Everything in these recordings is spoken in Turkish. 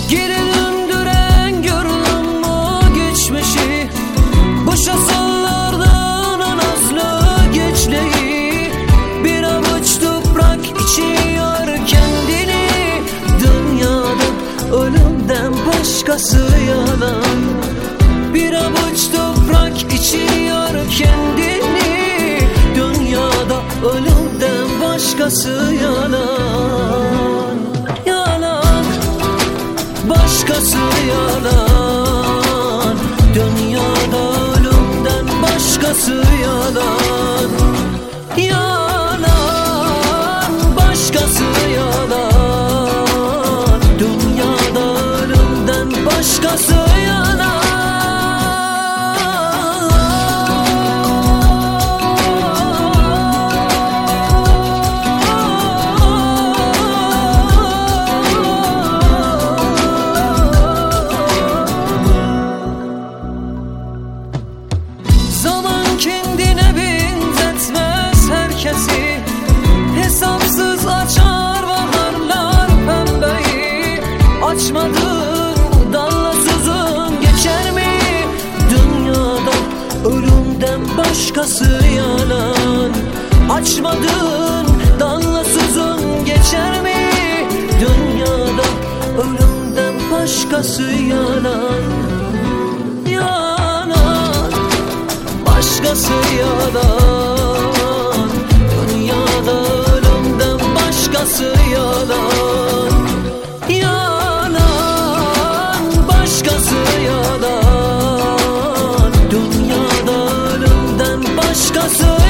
Geri döndüren gördün mü geçmişi? Boşa sallardan o nazlı gençliği. Bir avuç toprak içiyor kendini. Dünyada ölümden başkası yalan. Bir avuç toprak içiyor kendini. Dünyada ölümden başkası yalan. Yalan, başkası yalan. Dünyada ölümden başkası yalan. Yalan, başkası yalan. Dünyada ölümden başkası yalan. Zaman kendine benzetmez herkesi. Hesapsız açar baharlar pembeyi. Açmadın dallasızın geçer mi? Dünyada ölümden başkası yalan. Açmadın dallasızın geçer mi? Dünyada ölümden başkası yalan. Yalan, başkası yalan. Dünyada ölümden başkası yalan. Yalan, başkası yalan. Dünyada ölümden başkası yalan.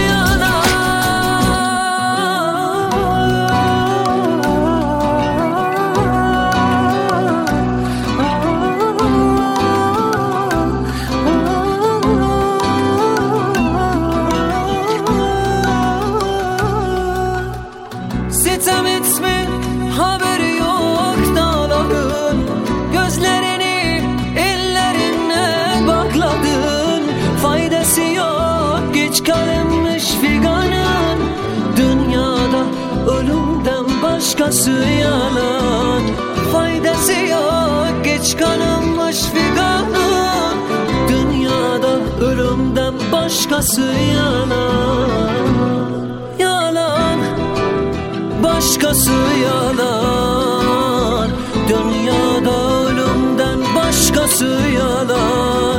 Sitem etme, haberi yok dağların. Gözlerini ellerine bakladın. Faydası yok, geç kalınmış figanın. Dünyada ölümden başkası yalan. Faydası yok, geç kalınmış figanın. Dünyada ölümden başkası yalan. Yalan, başkası yalan. Dünyada ölümden başkası yalan.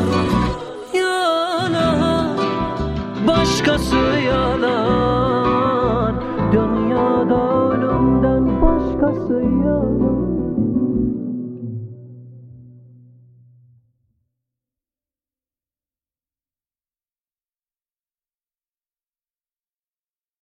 Yalan, başkası yalan. Dünyada ölümden başkası yalan.